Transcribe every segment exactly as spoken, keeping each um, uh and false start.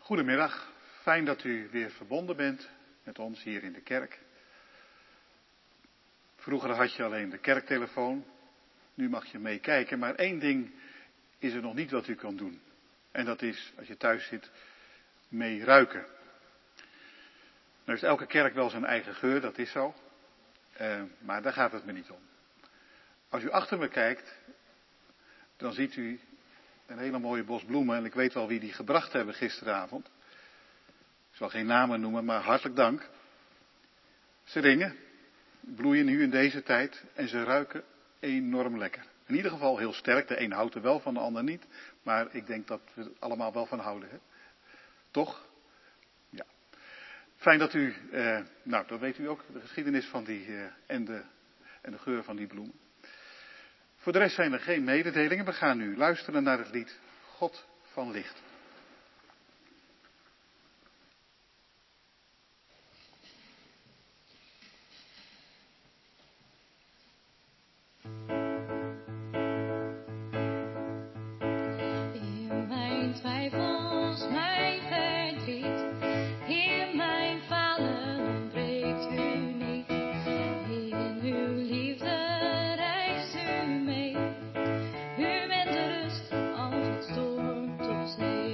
Goedemiddag, fijn dat u weer verbonden bent met ons hier in de kerk. Vroeger had je alleen de kerktelefoon, nu mag je meekijken, maar één ding is er nog niet wat u kan doen. En dat is, als je thuis zit, mee ruiken. Nou heeft elke kerk wel zijn eigen geur, dat is zo, uh, maar daar gaat het me niet om. Als u achter me kijkt, dan ziet u een hele mooie bos bloemen en ik weet wel wie die gebracht hebben gisteravond. Ik zal geen namen noemen, maar hartelijk dank. Seringen bloeien nu in deze tijd en ze ruiken enorm lekker. In ieder geval heel sterk, de een houdt er wel van, de ander niet. Maar ik denk dat we er allemaal wel van houden, hè? Toch? Ja. Fijn dat u, eh, nou dan weet u ook de geschiedenis van die eh, en, de, en de geur van die bloemen. Voor de rest zijn er geen mededelingen. We gaan nu luisteren naar het lied God van Licht. In mijn twijfels, mijn verdriet, in mijn falen breekt u niet. In uw liefde reist u mee. U bent de rust als het stormt op zee.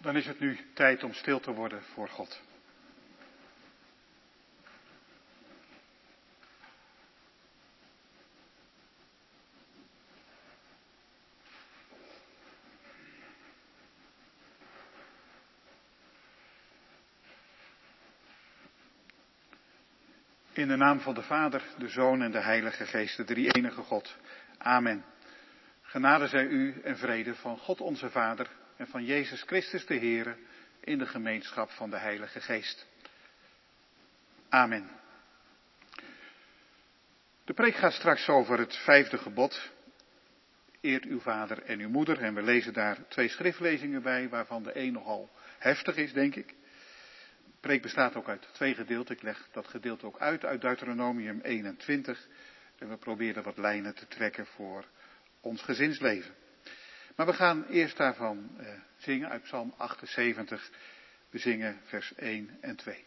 Dan is het nu tijd om stil te worden voor God. In de naam van de Vader, de Zoon en de Heilige Geest, de drie-enige God. Amen. Genade zij u en vrede van God onze Vader en van Jezus Christus de Heere in de gemeenschap van de Heilige Geest. Amen. De preek gaat straks over het vijfde gebod. Eert uw vader en uw moeder. En we lezen daar twee schriftlezingen bij, waarvan de een nogal heftig is, denk ik. De preek bestaat ook uit twee gedeelten. Ik leg dat gedeelte ook uit, uit Deuteronomium eenentwintig. En we proberen wat lijnen te trekken voor ons gezinsleven. Maar we gaan eerst daarvan eh, zingen uit Psalm achtenzeventig. We zingen vers één en twee.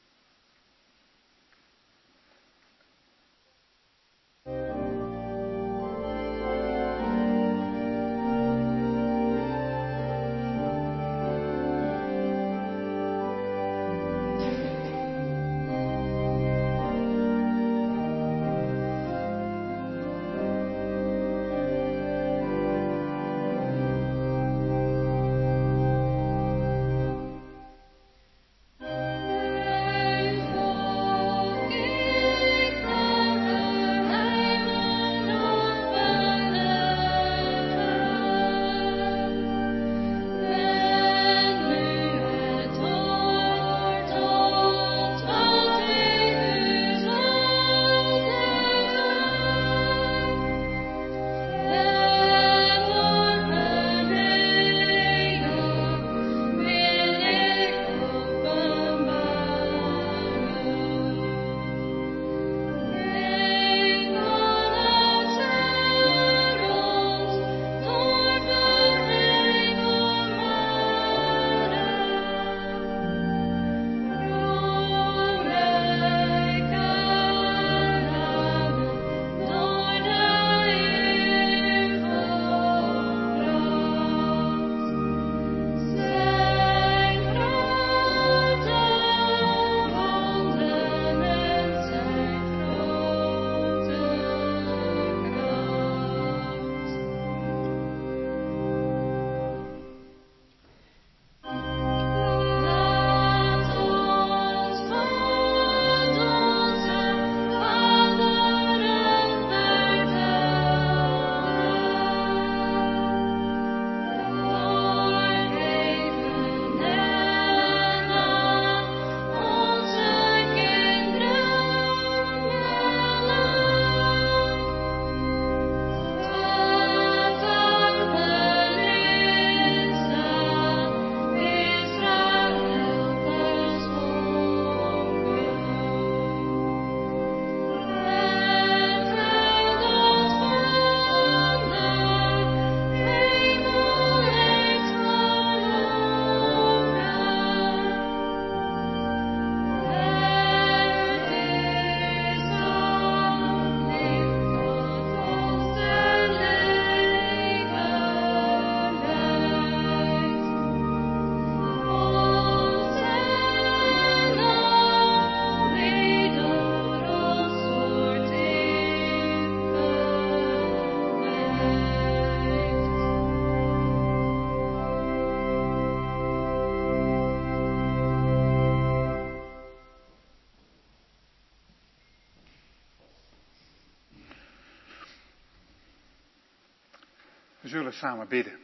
We zullen samen bidden.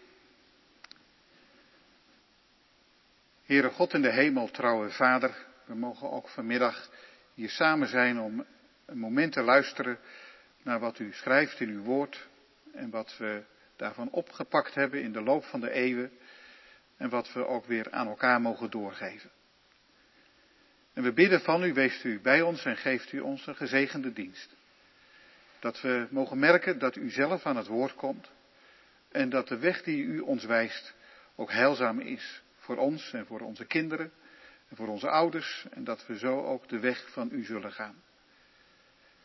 Heere God in de hemel, trouwe Vader, we mogen ook vanmiddag hier samen zijn om een moment te luisteren naar wat u schrijft in uw woord en wat we daarvan opgepakt hebben in de loop van de eeuwen en wat we ook weer aan elkaar mogen doorgeven. En we bidden van u, weest u bij ons en geeft u ons een gezegende dienst. Dat we mogen merken dat u zelf aan het woord komt en dat de weg die u ons wijst ook heilzaam is voor ons en voor onze kinderen en voor onze ouders en dat we zo ook de weg van u zullen gaan.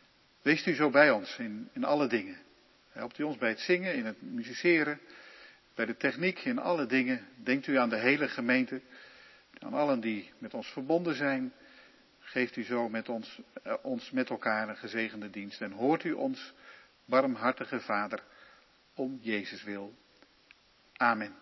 Weest u zo bij ons in, in alle dingen. Helpt u ons bij het zingen, in het musiceren, bij de techniek, in alle dingen. Denkt u aan de hele gemeente, aan allen die met ons verbonden zijn. Geeft u zo met ons, eh, ons met elkaar een gezegende dienst. En hoort u ons, barmhartige Vader, om Jezus wil. Amen.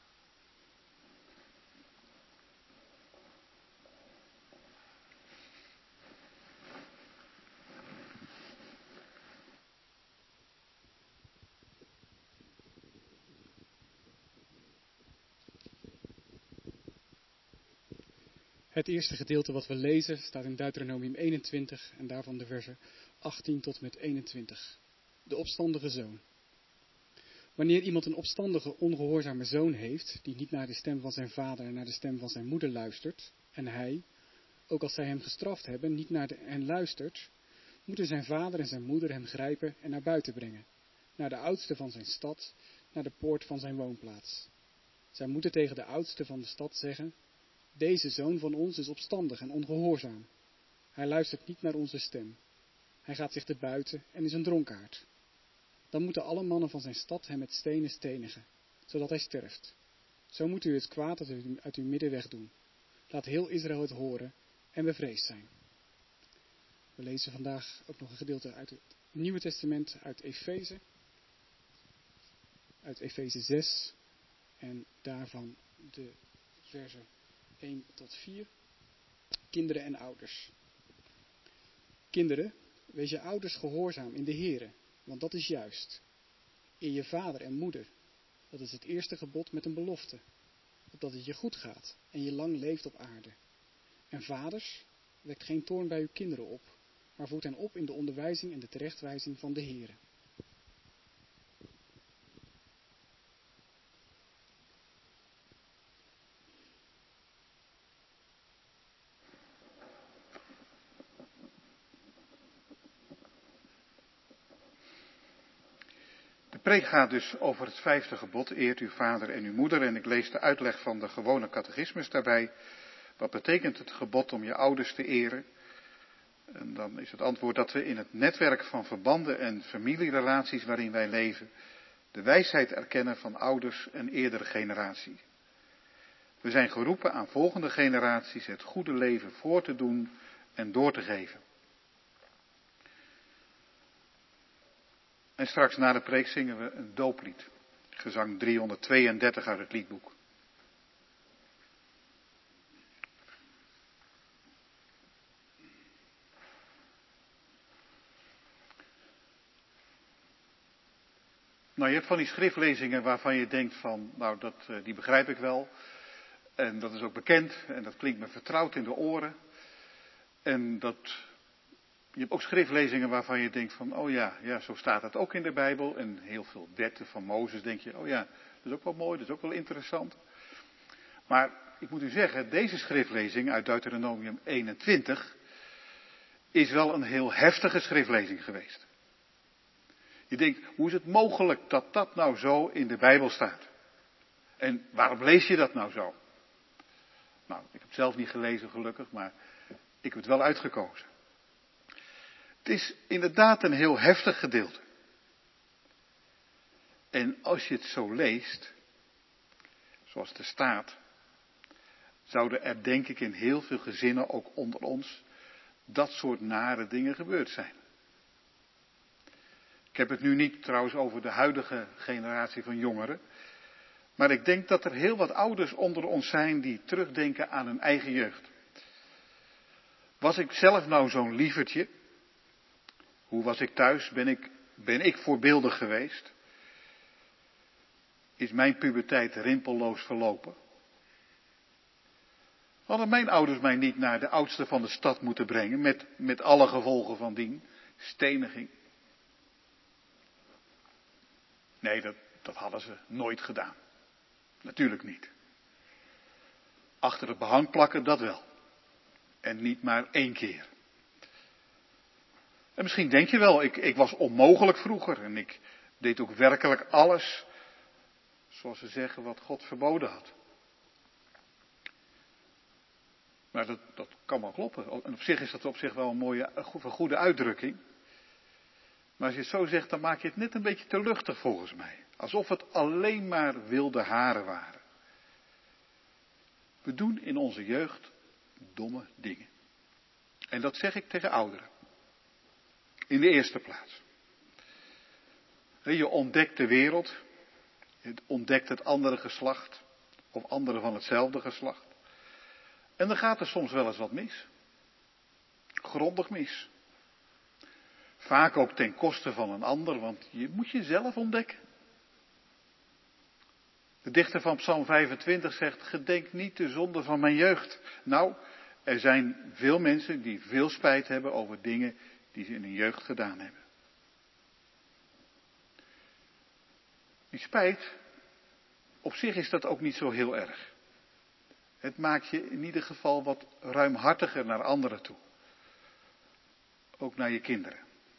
Het eerste gedeelte wat we lezen staat in Deuteronomium eenentwintig en daarvan de versen achttien tot met eenentwintig. De opstandige zoon. Wanneer iemand een opstandige, ongehoorzame zoon heeft, die niet naar de stem van zijn vader en naar de stem van zijn moeder luistert, en hij, ook als zij hem gestraft hebben, niet naar de, hen luistert, moeten zijn vader en zijn moeder hem grijpen en naar buiten brengen, naar de oudste van zijn stad, naar de poort van zijn woonplaats. Zij moeten tegen de oudste van de stad zeggen: deze zoon van ons is opstandig en ongehoorzaam. Hij luistert niet naar onze stem. Hij gaat zich te buiten en is een dronkaard. Dan moeten alle mannen van zijn stad hem met stenen stenigen, zodat hij sterft. Zo moet u het kwaad uit, u, uit uw midden wegdoen. Laat heel Israël het horen en bevreesd zijn. We lezen vandaag ook nog een gedeelte uit het Nieuwe Testament, uit Efeze. Uit Efeze zes en daarvan de versen één tot vier. Kinderen en ouders. Kinderen, wees je ouders gehoorzaam in de Here, want dat is juist. Eer je vader en moeder, dat is het eerste gebod met een belofte, opdat het je goed gaat en je lang leeft op aarde. En vaders, wekt geen toorn bij uw kinderen op, maar voed hen op in de onderwijzing en de terechtwijzing van de Here. De preek gaat dus over het vijfde gebod, eert uw vader en uw moeder. En ik lees de uitleg van de gewone catechismus daarbij. Wat betekent het gebod om je ouders te eren? En dan is het antwoord dat we in het netwerk van verbanden en familierelaties waarin wij leven, de wijsheid erkennen van ouders en eerdere generatie. We zijn geroepen aan volgende generaties het goede leven voor te doen en door te geven. En straks na de preek zingen we een dooplied. Gezang driehonderdtweeëndertig uit het liedboek. Nou, je hebt van die schriftlezingen waarvan je denkt van, nou, dat, die begrijp ik wel. En dat is ook bekend en dat klinkt me vertrouwd in de oren. En dat, je hebt ook schriftlezingen waarvan je denkt van, oh ja, ja, zo staat het ook in de Bijbel. En heel veel wetten van Mozes denk je, oh ja, dat is ook wel mooi, dat is ook wel interessant. Maar ik moet u zeggen, deze schriftlezing uit Deuteronomium eenentwintig is wel een heel heftige schriftlezing geweest. Je denkt, hoe is het mogelijk dat dat nou zo in de Bijbel staat? En waarom lees je dat nou zo? Nou, ik heb het zelf niet gelezen gelukkig, maar ik heb het wel uitgekozen. Het is inderdaad een heel heftig gedeelte. En als je het zo leest, zoals het er staat, zouden er denk ik in heel veel gezinnen, ook onder ons, dat soort nare dingen gebeurd zijn. Ik heb het nu niet trouwens over de huidige generatie van jongeren. Maar ik denk dat er heel wat ouders onder ons zijn die terugdenken aan hun eigen jeugd. Was ik zelf nou zo'n lievertje? Hoe was ik thuis? Ben ik, ben ik voorbeeldig geweest? Is mijn puberteit rimpelloos verlopen? Hadden mijn ouders mij niet naar de oudste van de stad moeten brengen, met, met alle gevolgen van dien, steniging? Nee, dat, dat hadden ze nooit gedaan. Natuurlijk niet. Achter het behang plakken, dat wel. En niet maar één keer. En misschien denk je wel, ik, ik was onmogelijk vroeger. En ik deed ook werkelijk alles, zoals ze zeggen, wat God verboden had. Maar dat, dat kan wel kloppen. En op zich is dat op zich wel een mooie, een goede uitdrukking. Maar als je het zo zegt, dan maak je het net een beetje te luchtig volgens mij. Alsof het alleen maar wilde haren waren. We doen in onze jeugd domme dingen. En dat zeg ik tegen ouderen. In de eerste plaats. Je ontdekt de wereld. Je ontdekt het andere geslacht. Of anderen van hetzelfde geslacht. En dan gaat er soms wel eens wat mis. Grondig mis. Vaak ook ten koste van een ander, want je moet jezelf ontdekken. De dichter van Psalm vijfentwintig zegt, gedenk niet de zonde van mijn jeugd. Nou, er zijn veel mensen die veel spijt hebben over dingen die ze in hun jeugd gedaan hebben. Die spijt, op zich is dat ook niet zo heel erg. Het maakt je in ieder geval wat ruimhartiger naar anderen toe. Ook naar je kinderen.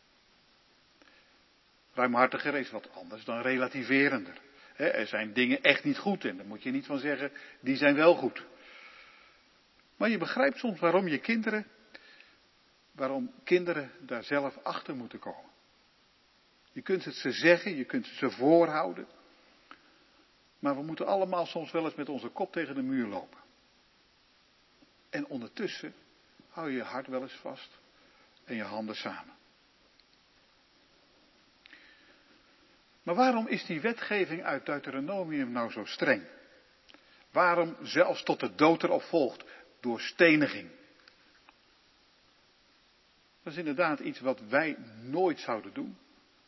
Ruimhartiger is wat anders dan relativerender. He, er zijn dingen echt niet goed en daar moet je niet van zeggen, die zijn wel goed. Maar je begrijpt soms waarom je kinderen, waarom kinderen daar zelf achter moeten komen. Je kunt het ze zeggen, je kunt het ze voorhouden. Maar we moeten allemaal soms wel eens met onze kop tegen de muur lopen. En ondertussen hou je je hart wel eens vast en je handen samen. Maar waarom is die wetgeving uit Deuteronomium nou zo streng? Waarom zelfs tot de dood erop volgt, door steniging? Dat is inderdaad iets wat wij nooit zouden doen.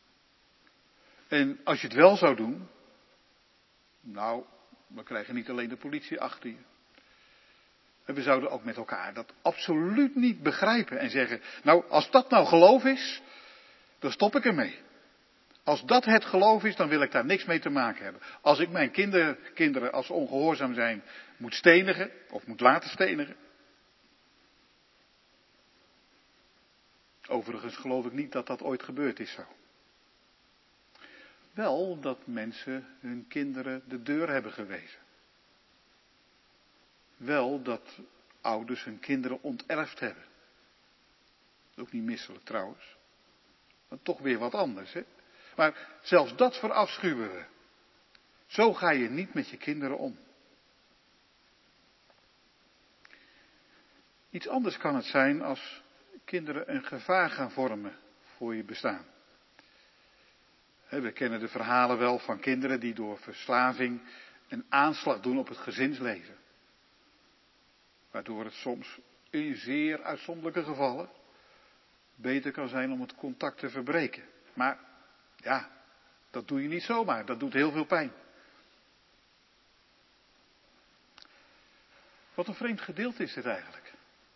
En als je het wel zou doen, nou, we krijgen niet alleen de politie achter je. En we zouden ook met elkaar dat absoluut niet begrijpen en zeggen, nou, als dat nou geloof is, dan stop ik ermee. Als dat het geloof is, dan wil ik daar niks mee te maken hebben. Als ik mijn kinderen, kinderen als ze ongehoorzaam zijn, moet stenigen, of moet laten stenigen. Overigens geloof ik niet dat dat ooit gebeurd is zo. Wel dat mensen hun kinderen de deur hebben gewezen. Wel dat ouders hun kinderen onterfd hebben. Ook niet misselijk trouwens. Maar toch weer wat anders, hè. Maar zelfs dat verafschuwen we. Zo ga je niet met je kinderen om. Iets anders kan het zijn als kinderen een gevaar gaan vormen voor je bestaan. We kennen de verhalen wel van kinderen die door verslaving een aanslag doen op het gezinsleven. Waardoor het soms in zeer uitzonderlijke gevallen beter kan zijn om het contact te verbreken. Maar ja, dat doe je niet zomaar. Dat doet heel veel pijn. Wat een vreemd gedeelte is dit eigenlijk.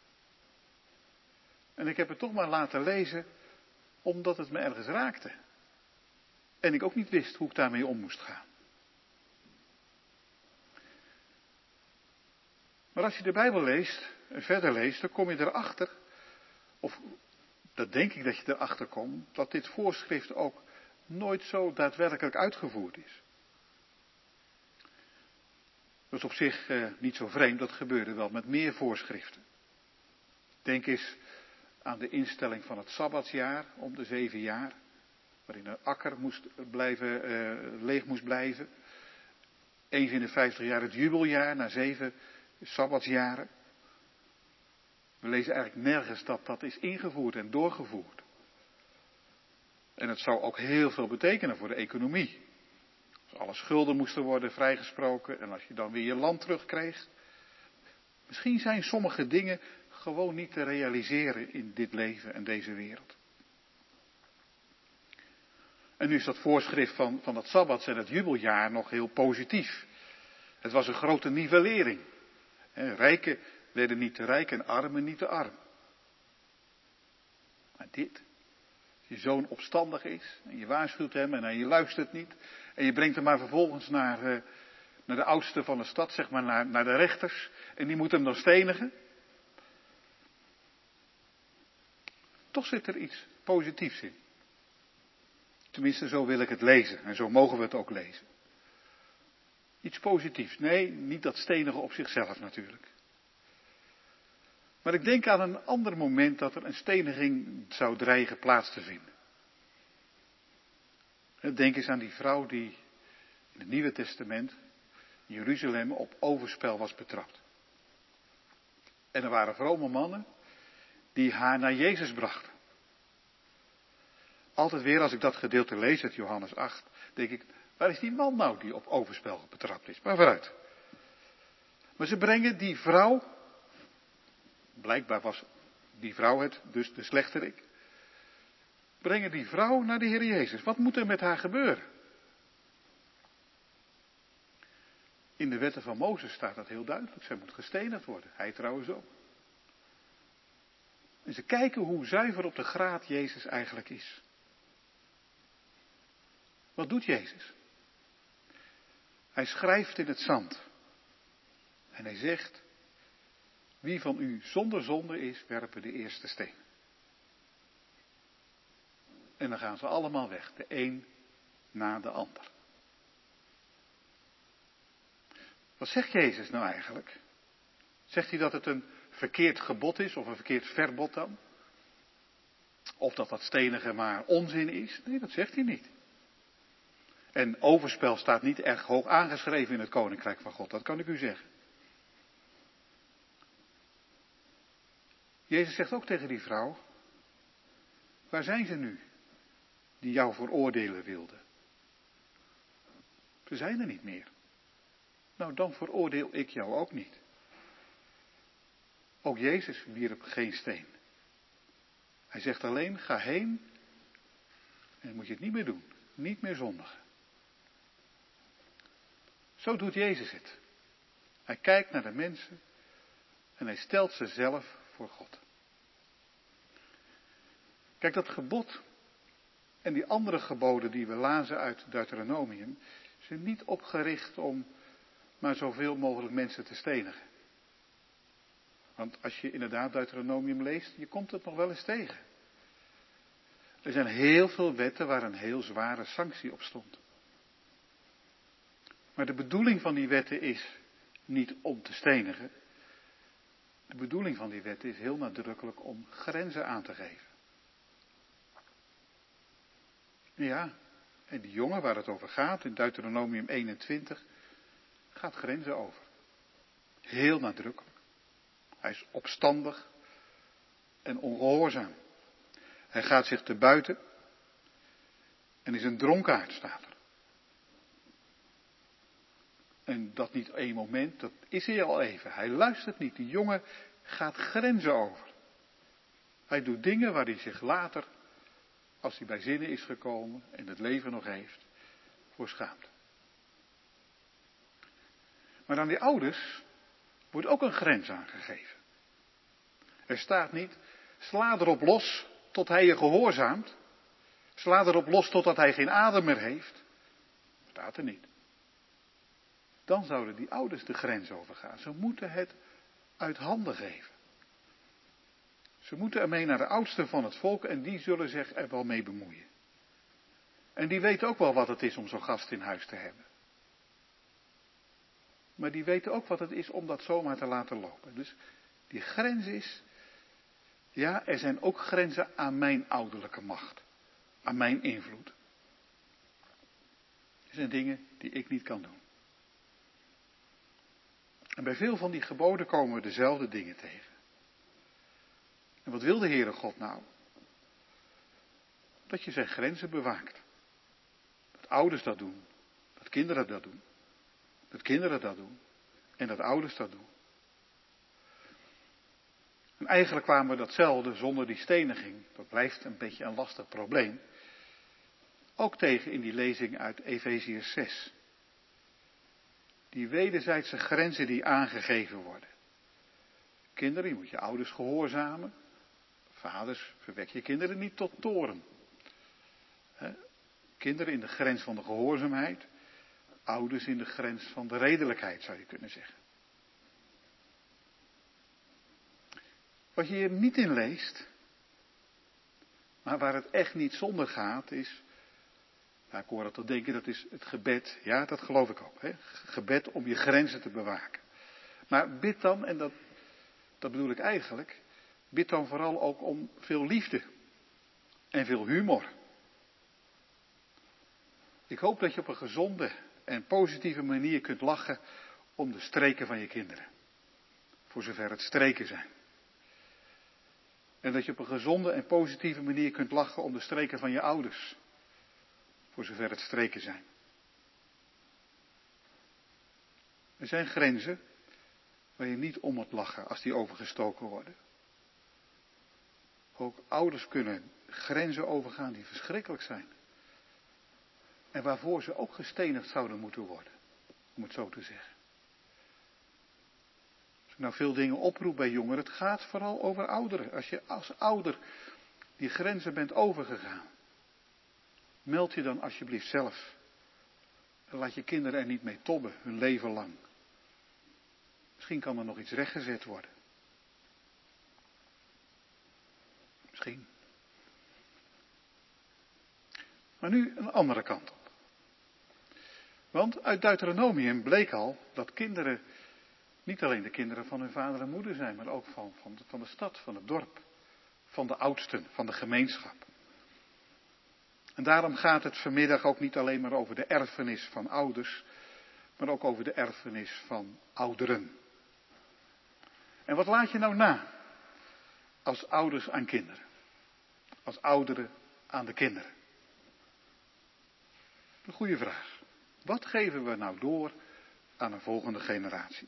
En ik heb het toch maar laten lezen omdat het me ergens raakte. En ik ook niet wist hoe ik daarmee om moest gaan. Maar als je de Bijbel leest en verder leest, dan kom je erachter, of dat denk ik dat je erachter komt, dat dit voorschrift ook nooit zo daadwerkelijk uitgevoerd is. Dat is op zich eh, niet zo vreemd, dat gebeurde wel met meer voorschriften. Denk eens aan de instelling van het Sabbatsjaar om de zeven jaar, waarin een akker moest blijven, uh, leeg moest blijven. Eens in de vijftig jaar het jubeljaar, na zeven Sabbatsjaren. We lezen eigenlijk nergens dat dat is ingevoerd en doorgevoerd. En het zou ook heel veel betekenen voor de economie. Als alle schulden moesten worden vrijgesproken en als je dan weer je land terugkreeg. Misschien zijn sommige dingen gewoon niet te realiseren in dit leven en deze wereld. En nu is dat voorschrift van, van dat Sabbats en het jubeljaar nog heel positief. Het was een grote nivellering. Rijken werden niet te rijk en armen niet te arm. Maar dit, als je zoon opstandig is en je waarschuwt hem en hij luistert niet. En je brengt hem maar vervolgens naar, uh, naar de oudste van de stad, zeg maar naar, naar de rechters. En die moeten hem dan stenigen. Toch zit er iets positiefs in. Tenminste, zo wil ik het lezen en zo mogen we het ook lezen. Iets positiefs. Nee, niet dat stenigen op zichzelf natuurlijk. Maar ik denk aan een ander moment dat er een steniging zou dreigen plaats te vinden. Denk eens aan die vrouw die in het Nieuwe Testament in Jeruzalem op overspel was betrapt. En er waren vrome mannen die haar naar Jezus brachten. Altijd weer als ik dat gedeelte lees uit Johannes acht, denk ik, waar is die man nou die op overspel betrapt is? Maar vooruit. Maar ze brengen die vrouw, blijkbaar was die vrouw het, dus de slechterik, brengen die vrouw naar de Heer Jezus. Wat moet er met haar gebeuren? In de wetten van Mozes staat dat heel duidelijk. Zij moet gestenigd worden. Hij trouwens ook. En ze kijken hoe zuiver op de graad Jezus eigenlijk is. Wat doet Jezus? Hij schrijft in het zand. En hij zegt, wie van u zonder zonde is, werpen de eerste steen. En dan gaan ze allemaal weg, de een na de ander. Wat zegt Jezus nou eigenlijk? Zegt hij dat het een verkeerd gebod is, of een verkeerd verbod dan? Of dat dat stenigen maar onzin is? Nee, dat zegt hij niet. En overspel staat niet erg hoog aangeschreven in het Koninkrijk van God, dat kan ik u zeggen. Jezus zegt ook tegen die vrouw, waar zijn ze nu, die jou veroordelen wilden? Ze zijn er niet meer. Nou, dan veroordeel ik jou ook niet. Ook Jezus wierp geen steen. Hij zegt alleen, ga heen en dan moet je het niet meer doen. Niet meer zondigen. Zo doet Jezus het. Hij kijkt naar de mensen en hij stelt ze zelf voor God. Kijk, dat gebod en die andere geboden die we lazen uit Deuteronomium, zijn niet opgericht om maar zoveel mogelijk mensen te stenigen. Want als je inderdaad Deuteronomium leest, je komt het nog wel eens tegen. Er zijn heel veel wetten waar een heel zware sanctie op stond. Maar de bedoeling van die wetten is niet om te stenigen. De bedoeling van die wetten is heel nadrukkelijk om grenzen aan te geven. Ja, en die jongen waar het over gaat, in Deuteronomium eenentwintig, gaat grenzen over. Heel nadrukkelijk. Hij is opstandig en ongehoorzaam. Hij gaat zich te buiten en is een dronkaard, staat er. En dat niet één moment, dat is hij al even. Hij luistert niet. Die jongen gaat grenzen over. Hij doet dingen waar hij zich later, als hij bij zinnen is gekomen en het leven nog heeft, voor schaamt. Maar aan die ouders wordt ook een grens aangegeven. Er staat niet, sla erop los tot hij je gehoorzaamt. Sla erop los totdat hij geen adem meer heeft. Staat er niet. Dan zouden die ouders de grens overgaan. Ze moeten het uit handen geven. Ze moeten ermee naar de oudsten van het volk en die zullen zich er wel mee bemoeien. En die weten ook wel wat het is om zo'n gast in huis te hebben. Maar die weten ook wat het is om dat zomaar te laten lopen. Dus die grens is, ja, er zijn ook grenzen aan mijn ouderlijke macht. Aan mijn invloed. Er zijn dingen die ik niet kan doen. En bij veel van die geboden komen we dezelfde dingen tegen. En wat wil de Heere God nou? Dat je zijn grenzen bewaakt. Dat ouders dat doen. Dat kinderen dat doen. Dat kinderen dat doen. En dat ouders dat doen. En eigenlijk kwamen we datzelfde zonder die steniging. Dat blijft een beetje een lastig probleem. Ook tegen in die lezing uit Efeziërs zes. Die wederzijdse grenzen die aangegeven worden. Kinderen, je moet je ouders gehoorzamen. Vaders, verwek je kinderen niet tot toorn. He? Kinderen in de grens van de gehoorzaamheid. Ouders in de grens van de redelijkheid, zou je kunnen zeggen. Wat je hier niet in leest, maar waar het echt niet zonder gaat, is, nou, ik hoor dat te denken, dat is het gebed. Ja, dat geloof ik ook. Hè? Gebed om je grenzen te bewaken. Maar bid dan, en dat, dat bedoel ik eigenlijk, bid dan vooral ook om veel liefde en veel humor. Ik hoop dat je op een gezonde en positieve manier kunt lachen om de streken van je kinderen. Voor zover het streken zijn. En dat je op een gezonde en positieve manier kunt lachen om de streken van je ouders. Voor zover het streken zijn. Er zijn grenzen waar je niet om moet lachen als die overgestoken worden. Ook ouders kunnen grenzen overgaan die verschrikkelijk zijn. En waarvoor ze ook gestenigd zouden moeten worden. Om het zo te zeggen. Als ik nou veel dingen oproep bij jongeren, het gaat vooral over ouderen. Als je als ouder die grenzen bent overgegaan. Meld je dan alsjeblieft zelf. En laat je kinderen er niet mee tobben, hun leven lang. Misschien kan er nog iets rechtgezet worden. Misschien. Maar nu een andere kant op. Want uit Deuteronomium bleek al dat kinderen niet alleen de kinderen van hun vader en moeder zijn, maar ook van, van, de, van de stad, van het dorp, van de oudsten, van de gemeenschap. En daarom gaat het vanmiddag ook niet alleen maar over de erfenis van ouders, maar ook over de erfenis van ouderen. En wat laat je nou na als ouders aan kinderen? Als ouderen aan de kinderen? Een goede vraag. Wat geven we nou door aan een volgende generatie?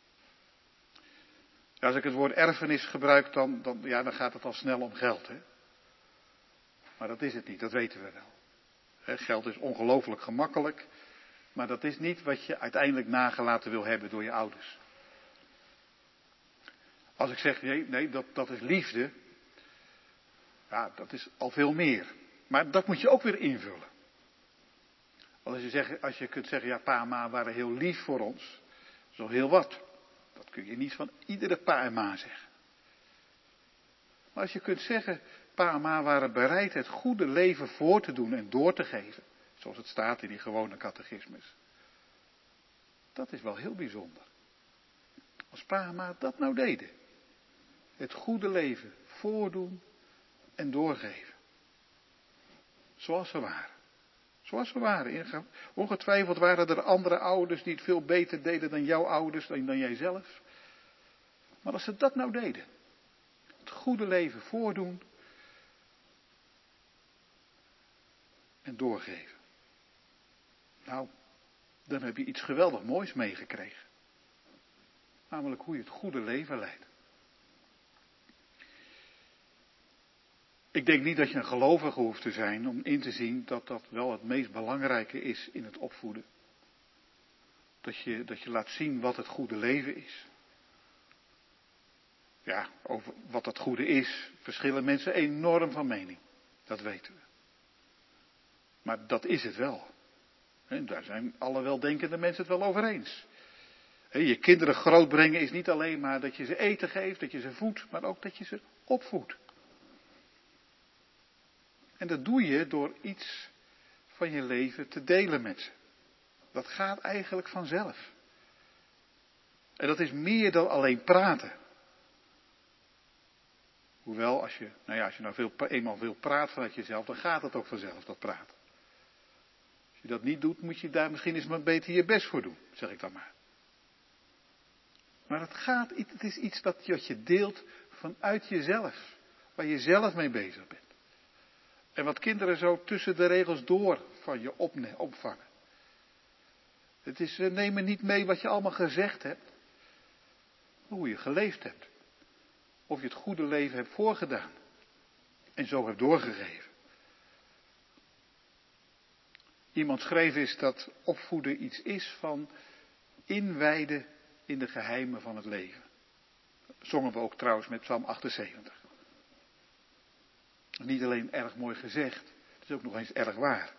Ja, als ik het woord erfenis gebruik, dan, dan, ja, dan gaat het al snel om geld. Hè? Maar dat is het niet, dat weten we wel. He, geld is ongelooflijk gemakkelijk, maar dat is niet wat je uiteindelijk nagelaten wil hebben door je ouders. Als ik zeg, nee, nee dat, dat is liefde, ja, dat is al veel meer. Maar dat moet je ook weer invullen. Want als je, zegt, als je kunt zeggen, ja, pa en ma waren heel lief voor ons, dat is al heel wat. Dat kun je niet van iedere pa en ma zeggen. Maar als je kunt zeggen, pa en ma waren bereid het goede leven voor te doen en door te geven, zoals het staat in die gewone catechismus. Dat is wel heel bijzonder. Als pa en ma dat nou deden. Het goede leven voordoen en doorgeven. Zoals ze waren. Zoals we waren. Ongetwijfeld waren er andere ouders die het veel beter deden dan jouw ouders, dan, dan jijzelf. Maar als ze dat nou deden. Het goede leven voordoen. En doorgeven. Nou, dan heb je iets geweldig moois meegekregen. Namelijk hoe je het goede leven leidt. Ik denk niet dat je een gelovige hoeft te zijn om in te zien dat dat wel het meest belangrijke is in het opvoeden. Dat je, dat je laat zien wat het goede leven is. Ja, over wat dat goede is, verschillen mensen enorm van mening. Dat weten we. Maar dat is het wel. En daar zijn alle weldenkende mensen het wel over eens. Je kinderen grootbrengen is niet alleen maar dat je ze eten geeft, dat je ze voedt, maar ook dat je ze opvoedt. En dat doe je door iets van je leven te delen met ze. Dat gaat eigenlijk vanzelf. En dat is meer dan alleen praten. Hoewel, als je, nou ja, als je nou veel, eenmaal veel praat vanuit jezelf, dan gaat het ook vanzelf, dat praten. Als je dat niet doet, moet je daar misschien eens maar beter je best voor doen, zeg ik dan maar. Maar het gaat, het is iets dat je deelt vanuit jezelf. Waar je zelf mee bezig bent. En wat kinderen zo tussen de regels door van je opvangen. Het is, ze nemen niet mee wat je allemaal gezegd hebt. Maar hoe je geleefd hebt. Of je het goede leven hebt voorgedaan. En zo hebt doorgegeven. Iemand schreef eens dat opvoeden iets is van inwijden in de geheimen van het leven. Dat zongen we ook trouwens met Psalm achtenzeventig. Niet alleen erg mooi gezegd, het is ook nog eens erg waar.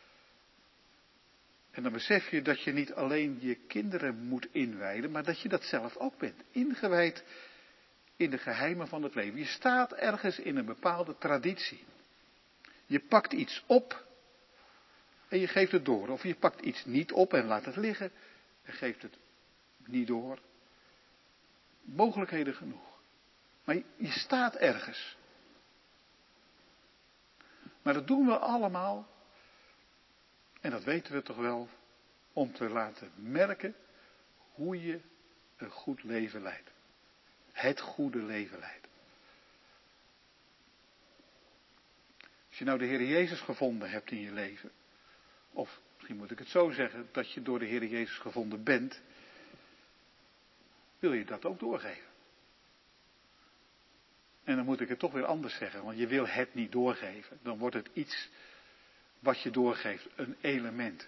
En dan besef je dat je niet alleen je kinderen moet inwijden, maar dat je dat zelf ook bent. Ingewijd in de geheimen van het leven. Je staat ergens in een bepaalde traditie. Je pakt iets op en je geeft het door. Of je pakt iets niet op en laat het liggen en geeft het niet door. Mogelijkheden genoeg. Maar je staat ergens. Maar dat doen we allemaal, en dat weten we toch wel, om te laten merken hoe je een goed leven leidt. Het goede leven leidt. Als je nou de Heer Jezus gevonden hebt in je leven, of misschien moet ik het zo zeggen, dat je door de Heer Jezus gevonden bent, wil je dat ook doorgeven. En dan moet ik het toch weer anders zeggen, want je wil het niet doorgeven. Dan wordt het iets wat je doorgeeft, een element.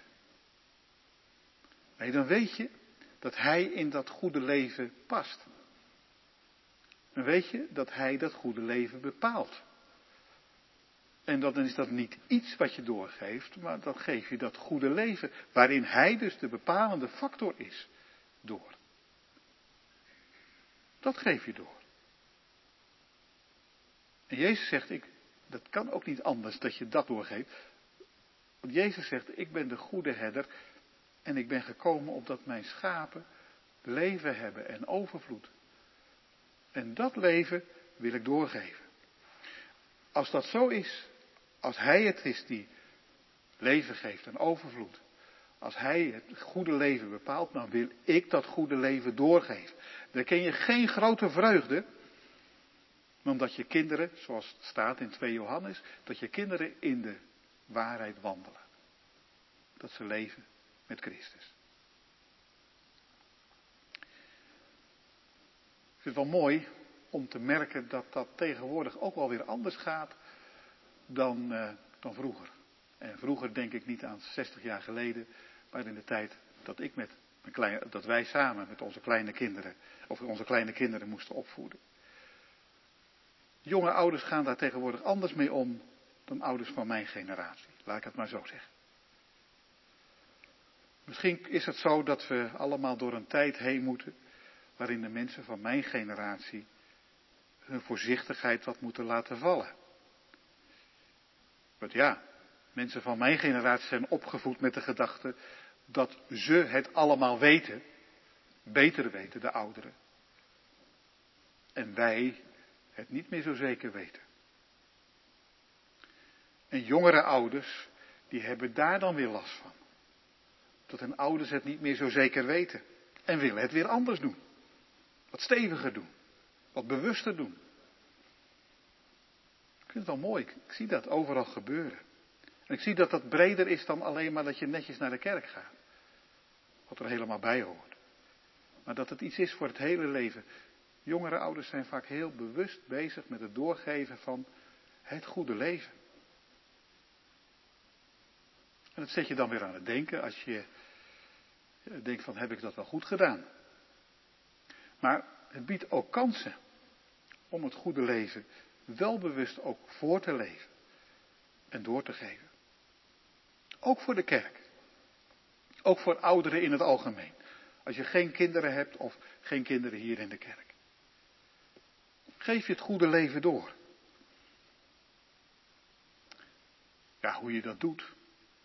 Nee, dan weet je dat hij in dat goede leven past. Dan weet je dat hij dat goede leven bepaalt. En dan is dat niet iets wat je doorgeeft, maar dan geef je dat goede leven, waarin hij dus de bepalende factor is, door. Dat geef je door. En Jezus zegt, ik, dat kan ook niet anders dat je dat doorgeeft. Want Jezus zegt, ik ben de goede herder en ik ben gekomen opdat mijn schapen leven hebben en overvloed. En dat leven wil ik doorgeven. Als dat zo is, als hij het is die leven geeft en overvloed, als hij het goede leven bepaalt, dan wil ik dat goede leven doorgeven. Dan ken je geen grote vreugde, omdat je kinderen, zoals het staat in twee Johannes, dat je kinderen in de waarheid wandelen. Dat ze leven met Christus. Ik vind het wel mooi om te merken dat dat tegenwoordig ook wel weer anders gaat dan, uh, dan vroeger. En vroeger denk ik niet aan zestig jaar geleden, maar in de tijd dat ik met mijn kleine, dat wij samen met onze kleine kinderen, of onze kleine kinderen moesten opvoeden. Jonge ouders gaan daar tegenwoordig anders mee om dan ouders van mijn generatie. Laat ik het maar zo zeggen. Misschien is het zo dat we allemaal door een tijd heen moeten waarin de mensen van mijn generatie hun voorzichtigheid wat moeten laten vallen. Want ja, mensen van mijn generatie zijn opgevoed met de gedachte dat ze het allemaal weten, beter weten, de ouderen. En wij het niet meer zo zeker weten. En jongere ouders, die hebben daar dan weer last van. Dat hun ouders het niet meer zo zeker weten. En willen het weer anders doen. Wat steviger doen. Wat bewuster doen. Ik vind het wel mooi. Ik zie dat overal gebeuren. En ik zie dat dat breder is dan alleen maar dat je netjes naar de kerk gaat. Wat er helemaal bij hoort. Maar dat het iets is voor het hele leven. Jongere ouders zijn vaak heel bewust bezig met het doorgeven van het goede leven. En dat zet je dan weer aan het denken als je denkt van, heb ik dat wel goed gedaan? Maar het biedt ook kansen om het goede leven wel bewust ook voor te leven en door te geven. Ook voor de kerk. Ook voor ouderen in het algemeen. Als je geen kinderen hebt of geen kinderen hier in de kerk. Geef je het goede leven door. Ja, hoe je dat doet,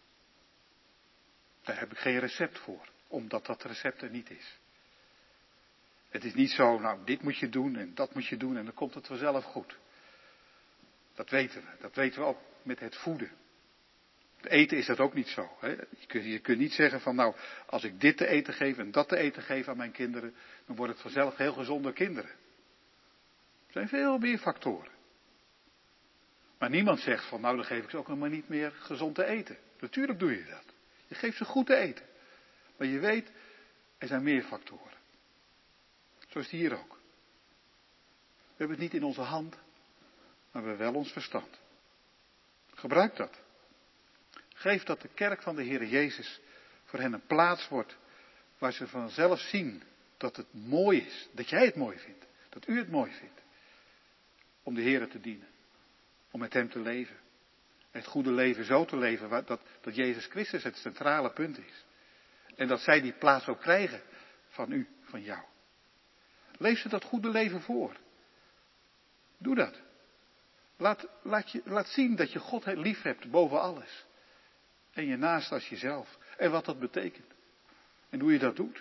daar heb ik geen recept voor. Omdat dat recept er niet is. Het is niet zo, nou dit moet je doen en dat moet je doen en dan komt het vanzelf goed. Dat weten we. Dat weten we ook met het voeden. Het eten is dat ook niet zo. Hè? Je, kunt, je kunt niet zeggen van nou, als ik dit te eten geef en dat te eten geef aan mijn kinderen, dan wordt het vanzelf heel gezonde kinderen. Er zijn veel meer factoren. Maar niemand zegt van nou, dan geef ik ze ook nog maar niet meer gezond te eten. Natuurlijk doe je dat. Je geeft ze goed te eten. Maar je weet, er zijn meer factoren. Zo is het hier ook. We hebben het niet in onze hand, maar we hebben wel ons verstand. Gebruik dat. Geef dat de kerk van de Heer Jezus voor hen een plaats wordt waar ze vanzelf zien dat het mooi is. Dat jij het mooi vindt. Dat u het mooi vindt. Om de Heer te dienen. Om met hem te leven. Het goede leven zo te leven dat, dat Jezus Christus het centrale punt is. En dat zij die plaats ook krijgen van u, van jou. Leef ze dat goede leven voor. Doe dat. Laat, laat, je, laat zien dat je God lief hebt boven alles. En je naast als jezelf. En wat dat betekent. En hoe je dat doet.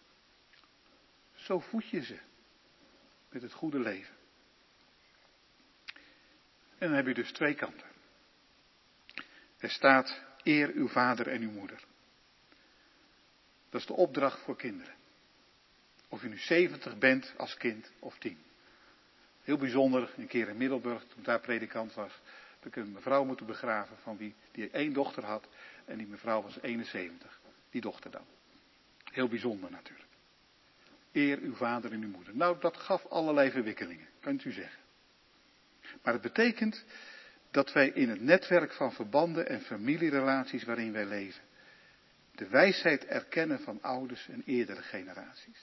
Zo voed je ze. Met het goede leven. En dan heb je dus twee kanten. Er staat, eer uw vader en uw moeder. Dat is de opdracht voor kinderen. Of je nu zeventig bent als kind of tien. Heel bijzonder, een keer in Middelburg, toen ik daar predikant was, heb ik een mevrouw moeten begraven van wie die één dochter had. En die mevrouw was eenenzeventig. Die dochter dan. Heel bijzonder natuurlijk. Eer uw vader en uw moeder. Nou, dat gaf allerlei verwikkelingen, kunt u zeggen. Maar het betekent dat wij in het netwerk van verbanden en familierelaties waarin wij leven, de wijsheid erkennen van ouders en eerdere generaties.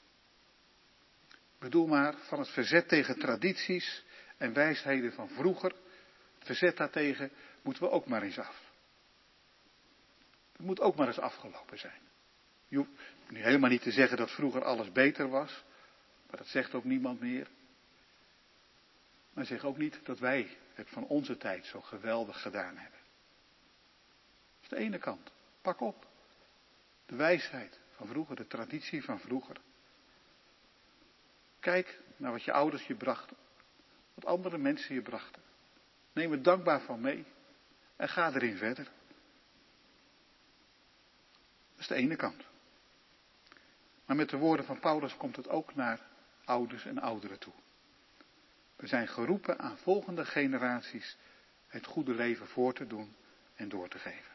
Ik bedoel maar, van het verzet tegen tradities en wijsheden van vroeger, het verzet daartegen moeten we ook maar eens af. Het moet ook maar eens afgelopen zijn. Je hoeft nu helemaal niet te zeggen dat vroeger alles beter was, maar dat zegt ook niemand meer. Maar zeg ook niet dat wij het van onze tijd zo geweldig gedaan hebben. Dat is de ene kant. Pak op. De wijsheid van vroeger, de traditie van vroeger. Kijk naar wat je ouders je brachten. Wat andere mensen je brachten. Neem er dankbaar van mee. En ga erin verder. Dat is de ene kant. Maar met de woorden van Paulus komt het ook naar ouders en ouderen toe. We zijn geroepen aan volgende generaties het goede leven voor te doen en door te geven.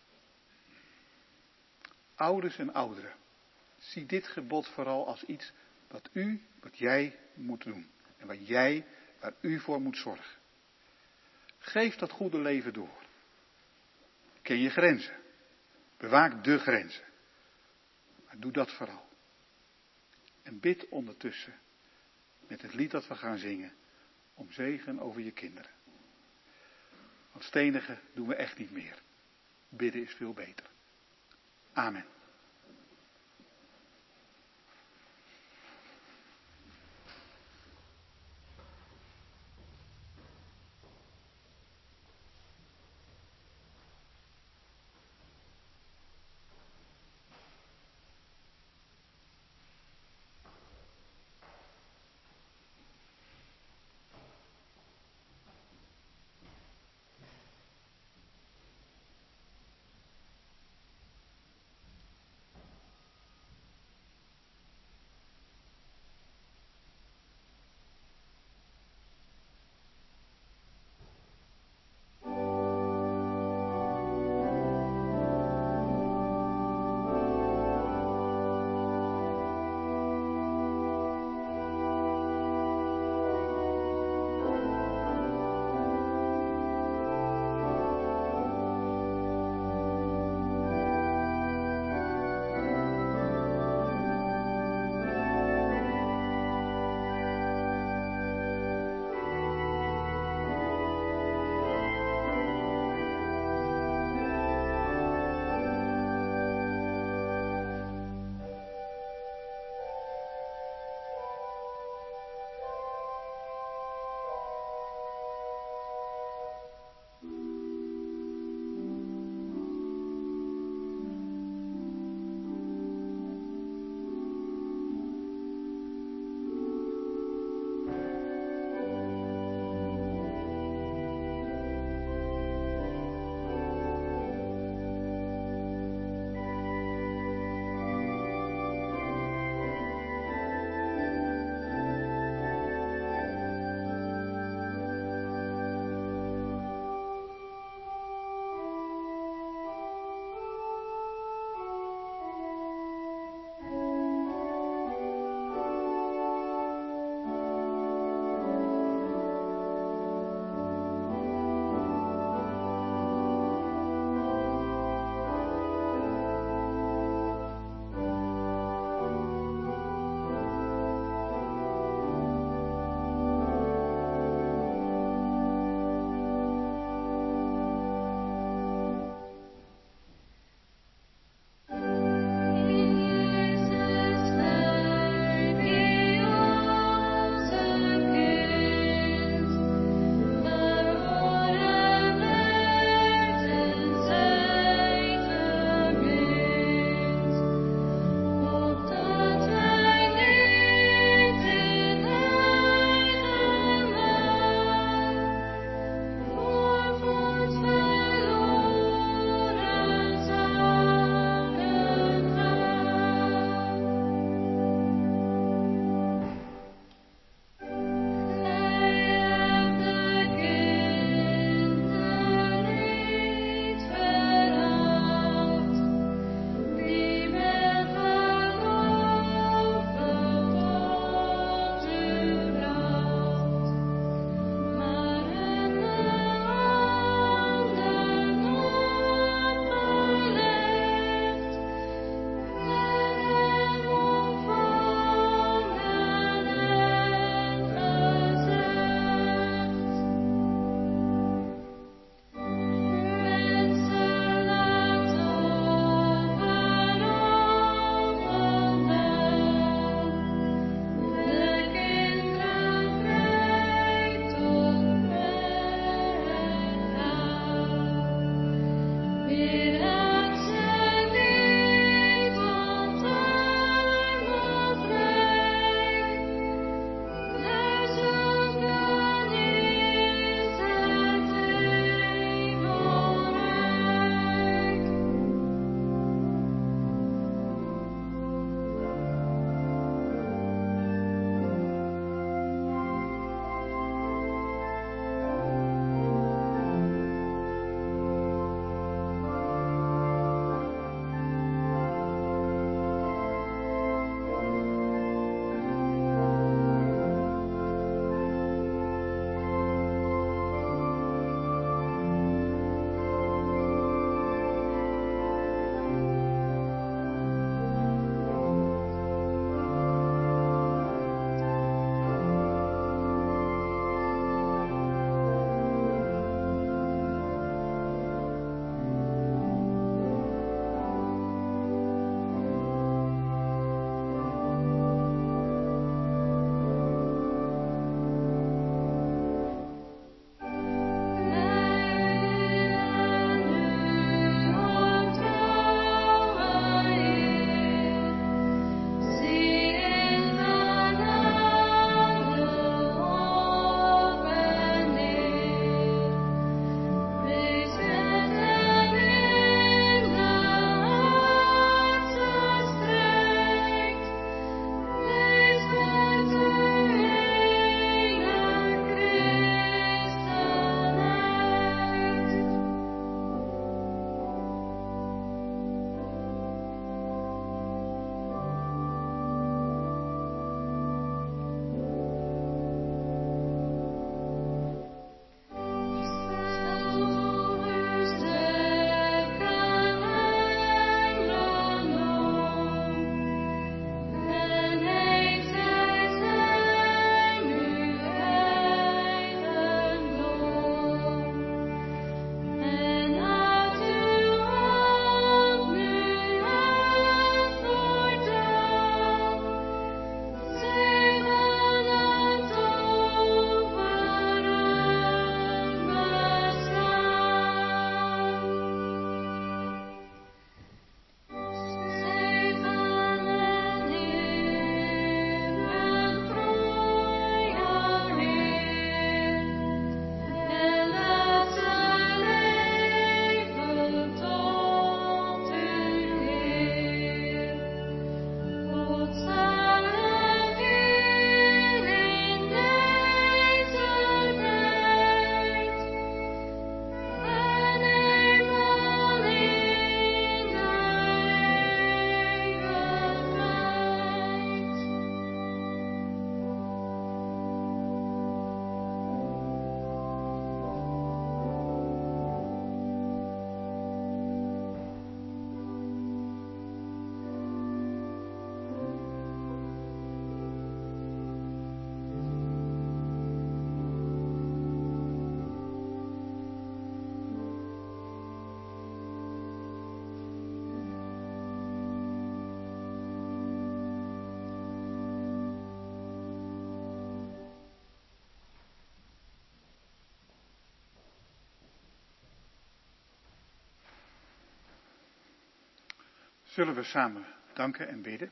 Ouders en ouderen, zie dit gebod vooral als iets wat u, wat jij moet doen. En waar jij, waar u voor moet zorgen. Geef dat goede leven door. Ken je grenzen. Bewaak de grenzen. Maar doe dat vooral. En bid ondertussen, met het lied dat we gaan zingen, om zegen over je kinderen. Want stenigen doen we echt niet meer. Bidden is veel beter. Amen. Zullen we samen danken en bidden?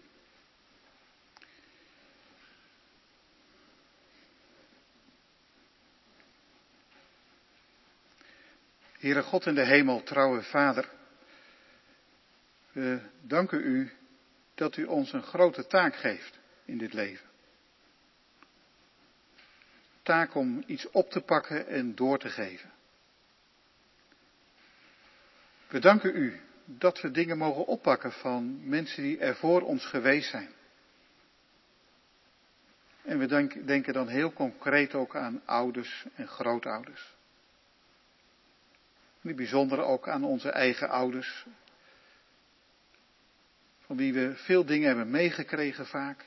Heere God in de hemel, trouwe Vader, we danken u dat u ons een grote taak geeft in dit leven. Taak om iets op te pakken en door te geven. We danken u dat we dingen mogen oppakken van mensen die er voor ons geweest zijn. En we denk, denken dan heel concreet ook aan ouders en grootouders. In het bijzonder ook aan onze eigen ouders, van wie we veel dingen hebben meegekregen vaak.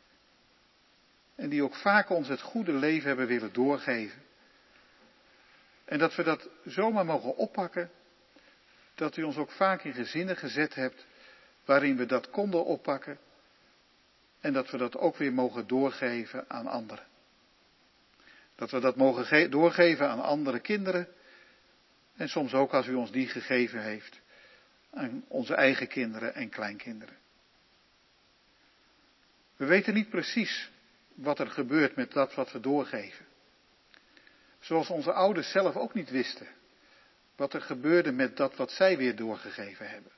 En die ook vaak ons het goede leven hebben willen doorgeven. En dat we dat zomaar mogen oppakken, dat u ons ook vaak in gezinnen gezet hebt, waarin we dat konden oppakken. En dat we dat ook weer mogen doorgeven aan anderen. Dat we dat mogen ge- doorgeven aan andere kinderen. En soms ook als u ons die gegeven heeft, aan onze eigen kinderen en kleinkinderen. We weten niet precies wat er gebeurt met dat wat we doorgeven. Zoals onze ouders zelf ook niet wisten wat er gebeurde met dat wat zij weer doorgegeven hebben.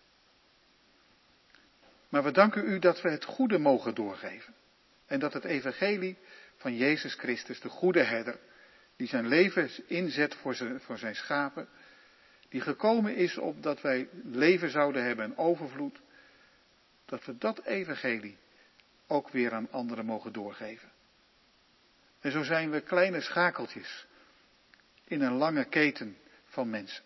Maar we danken u dat we het goede mogen doorgeven. En dat het evangelie van Jezus Christus, de goede herder, die zijn leven inzet voor zijn, voor zijn schapen, die gekomen is opdat wij leven zouden hebben en overvloed, dat we dat evangelie ook weer aan anderen mogen doorgeven. En zo zijn we kleine schakeltjes in een lange keten van mensen.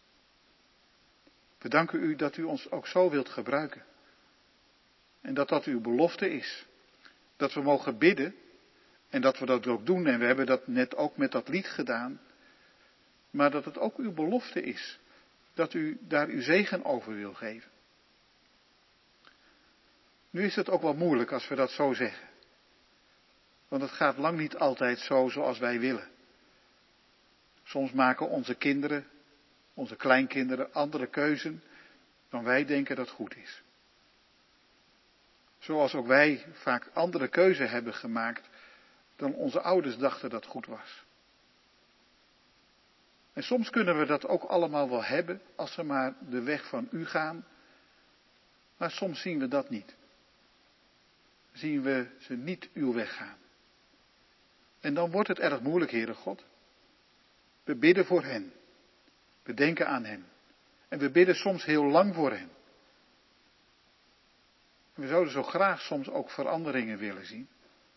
We danken u dat u ons ook zo wilt gebruiken. En dat dat uw belofte is. Dat we mogen bidden. En dat we dat ook doen. En we hebben dat net ook met dat lied gedaan. Maar dat het ook uw belofte is. Dat u daar uw zegen over wil geven. Nu is het ook wel moeilijk als we dat zo zeggen. Want het gaat lang niet altijd zo zoals wij willen. Soms maken onze kinderen, onze kleinkinderen, andere keuzen dan wij denken dat goed is. Zoals ook wij vaak andere keuzen hebben gemaakt dan onze ouders dachten dat goed was. En soms kunnen we dat ook allemaal wel hebben als we maar de weg van u gaan. Maar soms zien we dat niet. Zien we ze niet uw weg gaan. En dan wordt het erg moeilijk, Heere God. We bidden voor hen. We denken aan hen. En we bidden soms heel lang voor hen. En we zouden zo graag soms ook veranderingen willen zien.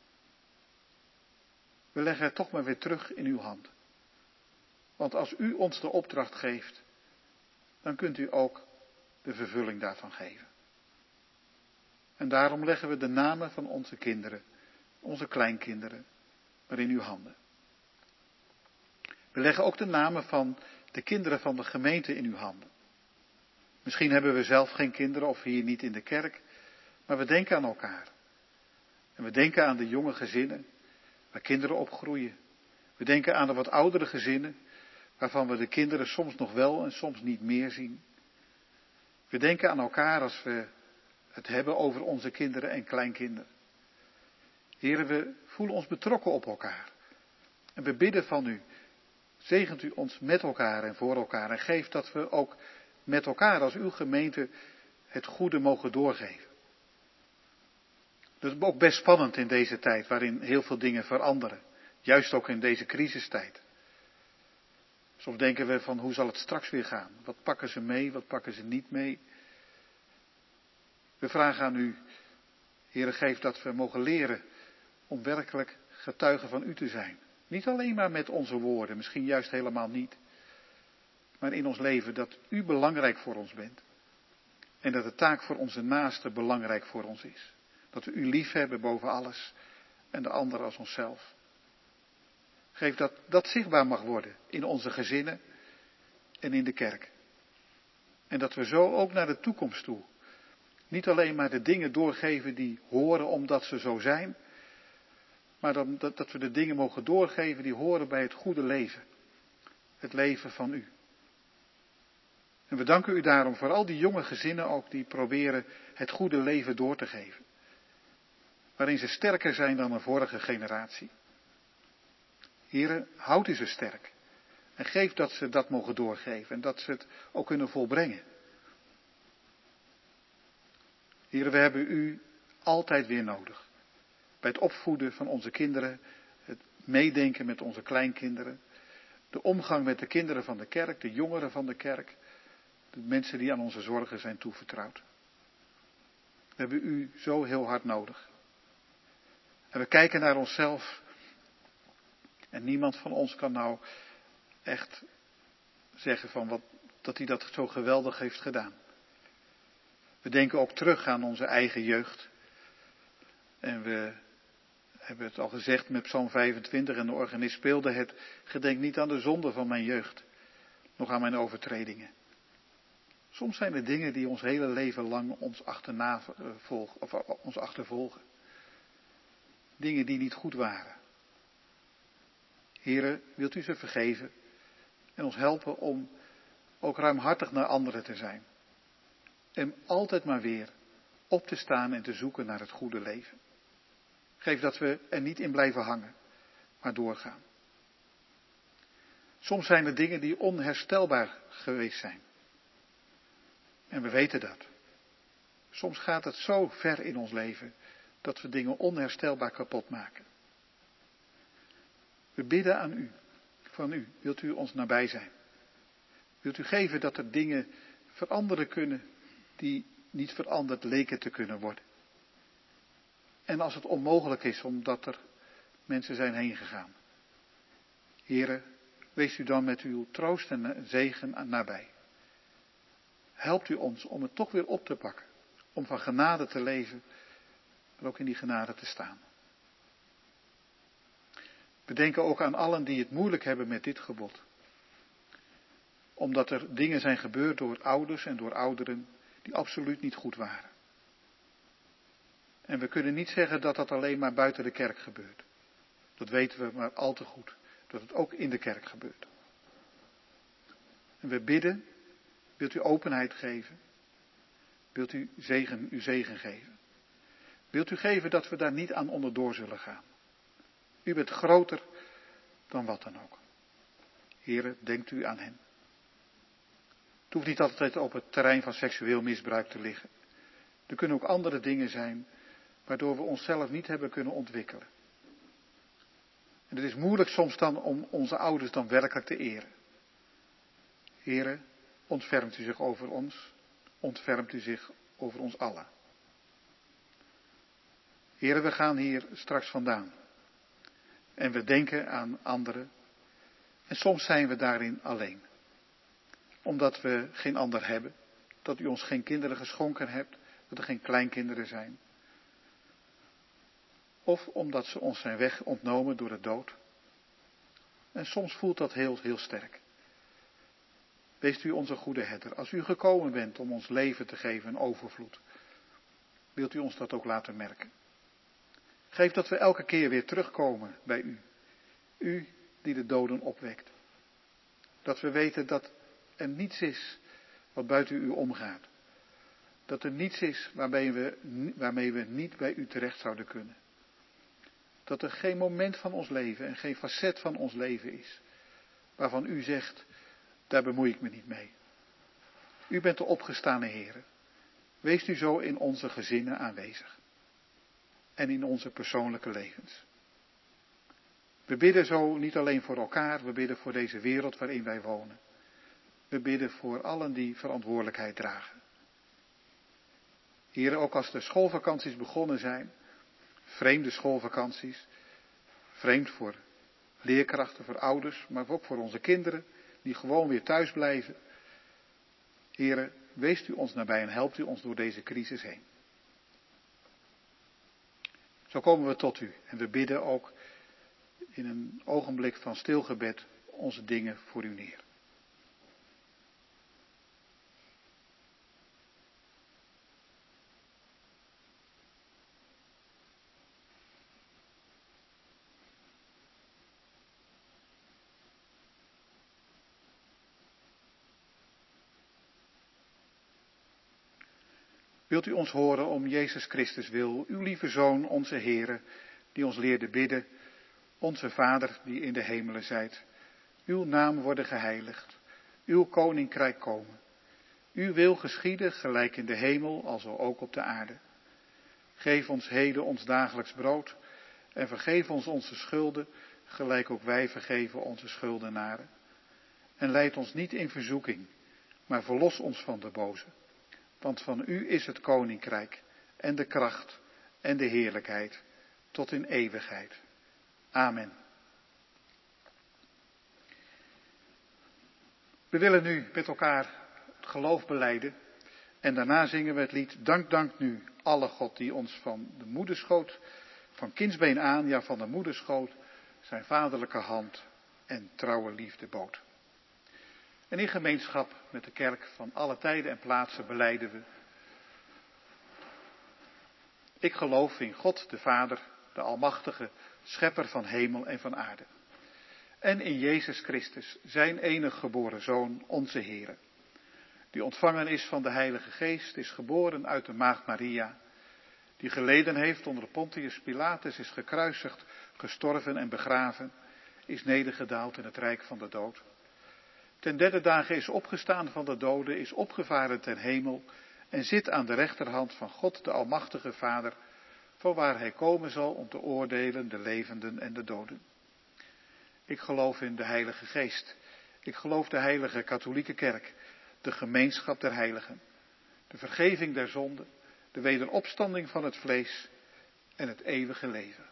We leggen het toch maar weer terug in uw hand. Want als u ons de opdracht geeft, dan kunt u ook de vervulling daarvan geven. En daarom leggen we de namen van onze kinderen, onze kleinkinderen, maar in uw handen. We leggen ook de namen van de kinderen van de gemeente in uw handen. Misschien hebben we zelf geen kinderen of hier niet in de kerk, maar we denken aan elkaar. En we denken aan de jonge gezinnen, waar kinderen opgroeien. We denken aan de wat oudere gezinnen, waarvan we de kinderen soms nog wel en soms niet meer zien. We denken aan elkaar als we het hebben over onze kinderen en kleinkinderen. Heren, we voelen ons betrokken op elkaar. En we bidden van u, zegent u ons met elkaar en voor elkaar. En geef dat we ook met elkaar als uw gemeente het goede mogen doorgeven. Dat is ook best spannend in deze tijd waarin heel veel dingen veranderen. Juist ook in deze crisistijd. Soms denken we van hoe zal het straks weer gaan? Wat pakken ze mee, wat pakken ze niet mee? We vragen aan u, Heere, geef dat we mogen leren om werkelijk getuigen van u te zijn. Niet alleen maar met onze woorden, misschien juist helemaal niet. Maar in ons leven dat u belangrijk voor ons bent. En dat de taak voor onze naaste belangrijk voor ons is. Dat we u lief hebben boven alles en de ander als onszelf. Geef dat dat zichtbaar mag worden in onze gezinnen en in de kerk. En dat we zo ook naar de toekomst toe niet alleen maar de dingen doorgeven die horen omdat ze zo zijn, maar dat, dat, dat we de dingen mogen doorgeven die horen bij het goede leven. Het leven van u. En we danken u daarom voor al die jonge gezinnen ook die proberen het goede leven door te geven. Waarin ze sterker zijn dan een vorige generatie. Here, houd u ze sterk. En geef dat ze dat mogen doorgeven en dat ze het ook kunnen volbrengen. Here, we hebben u altijd weer nodig. Bij het opvoeden van onze kinderen, het meedenken met onze kleinkinderen, de omgang met de kinderen van de kerk, de jongeren van de kerk, de mensen die aan onze zorgen zijn toevertrouwd. We hebben u zo heel hard nodig. En we kijken naar onszelf en niemand van ons kan nou echt zeggen van wat, dat hij dat zo geweldig heeft gedaan. We denken ook terug aan onze eigen jeugd. En we hebben het al gezegd met Psalm vijfentwintig en de organist speelde het. Gedenk niet aan de zonde van mijn jeugd, nog aan mijn overtredingen. Soms zijn er dingen die ons hele leven lang ons, achterna volgen, of ons achtervolgen. Dingen die niet goed waren. Here, wilt u ze vergeven en ons helpen om ook ruimhartig naar anderen te zijn. En altijd maar weer op te staan en te zoeken naar het goede leven. Geef dat we er niet in blijven hangen, maar doorgaan. Soms zijn er dingen die onherstelbaar geweest zijn. En we weten dat. Soms gaat het zo ver in ons leven dat we dingen onherstelbaar kapot maken. We bidden aan u, van u, wilt u ons nabij zijn? Wilt u geven dat er dingen veranderen kunnen die niet veranderd leken te kunnen worden? En als het onmogelijk is omdat er mensen zijn heen gegaan. Here, wees u dan met uw troost en zegen nabij. Helpt u ons om het toch weer op te pakken. Om van genade te leven, maar ook in die genade te staan. We denken ook aan allen die het moeilijk hebben met dit gebod. Omdat er dingen zijn gebeurd door ouders en door ouderen die absoluut niet goed waren. En we kunnen niet zeggen dat dat alleen maar buiten de kerk gebeurt. Dat weten we maar al te goed. Dat het ook in de kerk gebeurt. En we bidden, wilt u openheid geven? Wilt u zegen, uw zegen geven? Wilt u geven dat we daar niet aan onderdoor zullen gaan? U bent groter dan wat dan ook. Here, denkt u aan hen. Het hoeft niet altijd op het terrein van seksueel misbruik te liggen. Er kunnen ook andere dingen zijn waardoor we onszelf niet hebben kunnen ontwikkelen. En het is moeilijk soms dan om onze ouders dan werkelijk te eren. Here, ontfermt u zich over ons, ontfermt u zich over ons allen. Here, we gaan hier straks vandaan. En we denken aan anderen. En soms zijn we daarin alleen. Omdat we geen ander hebben. Dat u ons geen kinderen geschonken hebt. Dat er geen kleinkinderen zijn. Of omdat ze ons zijn weg ontnomen door de dood. En soms voelt dat heel, heel sterk. Wees u onze goede herder. Als u gekomen bent om ons leven te geven in overvloed. Wilt u ons dat ook laten merken. Geef dat we elke keer weer terugkomen bij u. U die de doden opwekt. Dat we weten dat er niets is wat buiten u omgaat. Dat er niets is waarmee we, waarmee we niet bij u terecht zouden kunnen. Dat er geen moment van ons leven en geen facet van ons leven is. Waarvan u zegt, daar bemoei ik me niet mee. U bent de opgestane Heer. Wees u zo in onze gezinnen aanwezig. En in onze persoonlijke levens. We bidden zo niet alleen voor elkaar, we bidden voor deze wereld waarin wij wonen. We bidden voor allen die verantwoordelijkheid dragen. Heer, ook als de schoolvakanties begonnen zijn, vreemde schoolvakanties, vreemd voor leerkrachten, voor ouders, maar ook voor onze kinderen, die gewoon weer thuis blijven. Heer, weest u ons nabij en helpt u ons door deze crisis heen. Zo komen we tot u en we bidden ook in een ogenblik van stilgebed onze dingen voor u neer. Wilt u ons horen om Jezus Christus wil, uw lieve Zoon, onze Heere, die ons leerde bidden, onze Vader die in de hemelen zijt. Uw naam worden geheiligd, uw koninkrijk komen. Uw wil geschieden, gelijk in de hemel, alzo ook op de aarde. Geef ons heden ons dagelijks brood en vergeef ons onze schulden, gelijk ook wij vergeven onze schuldenaren. En leid ons niet in verzoeking, maar verlos ons van de boze. Want van u is het koninkrijk en de kracht en de heerlijkheid tot in eeuwigheid. Amen. We willen nu met elkaar het geloof belijden en daarna zingen we het lied Dank, dank nu alle God die ons van de moederschoot, van kindsbeen aan, ja van de moederschoot, zijn vaderlijke hand en trouwe liefde bood. En in gemeenschap met de kerk van alle tijden en plaatsen belijden we. Ik geloof in God de Vader, de Almachtige, Schepper van hemel en van aarde. En in Jezus Christus, zijn enig geboren Zoon, onze Heere. Die ontvangen is van de Heilige Geest, is geboren uit de Maagd Maria. Die geleden heeft onder Pontius Pilatus, is gekruisigd, gestorven en begraven, is nedergedaald in het rijk van de dood. Ten derde dagen is opgestaan van de doden, is opgevaren ten hemel en zit aan de rechterhand van God, de Almachtige Vader, vanwaar hij komen zal om te oordelen de levenden en de doden. Ik geloof in de Heilige Geest. Ik geloof de Heilige Katholieke Kerk, de gemeenschap der heiligen, de vergeving der zonden, de wederopstanding van het vlees en het eeuwige leven.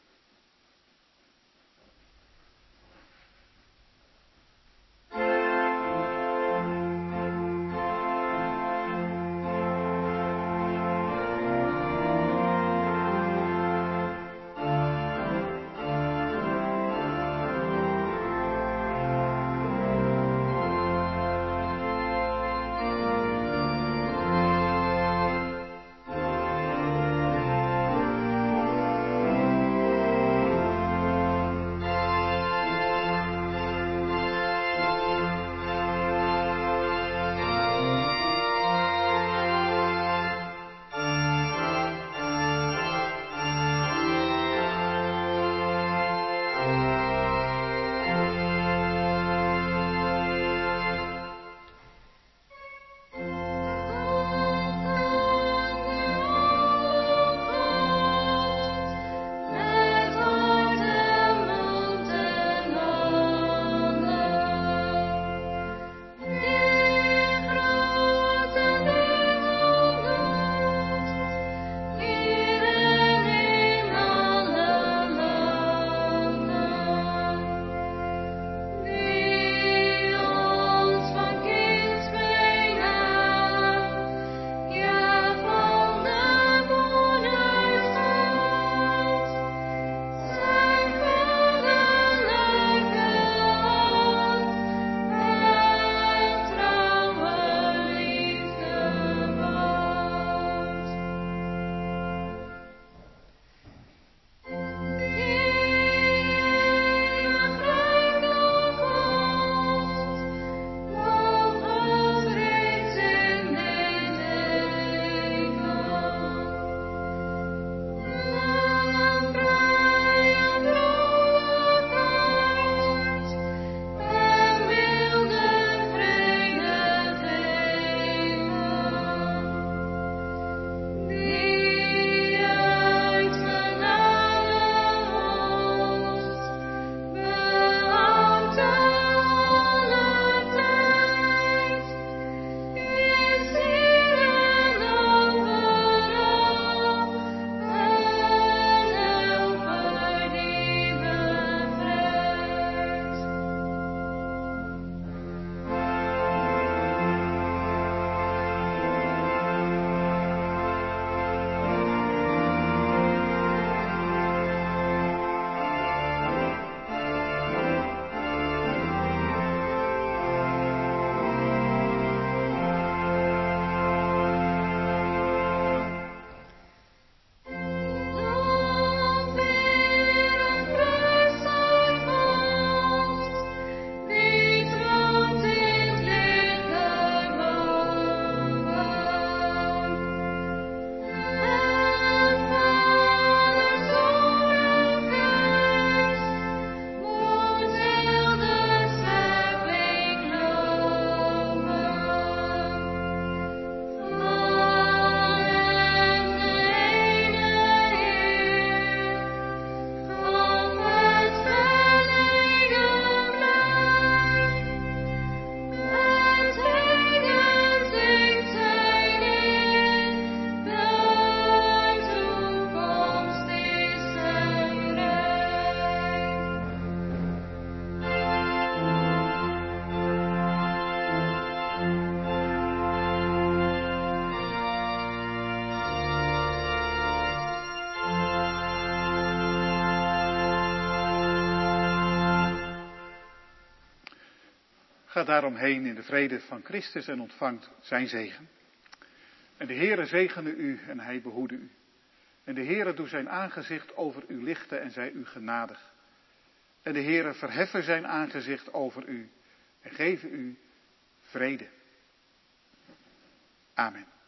Ga daaromheen in de vrede van Christus en ontvangt zijn zegen. En de Heere zegene u en hij behoede u. En de Heere doe zijn aangezicht over u lichten en zij u genadig. En de Heere verheffen zijn aangezicht over u en geven u vrede. Amen.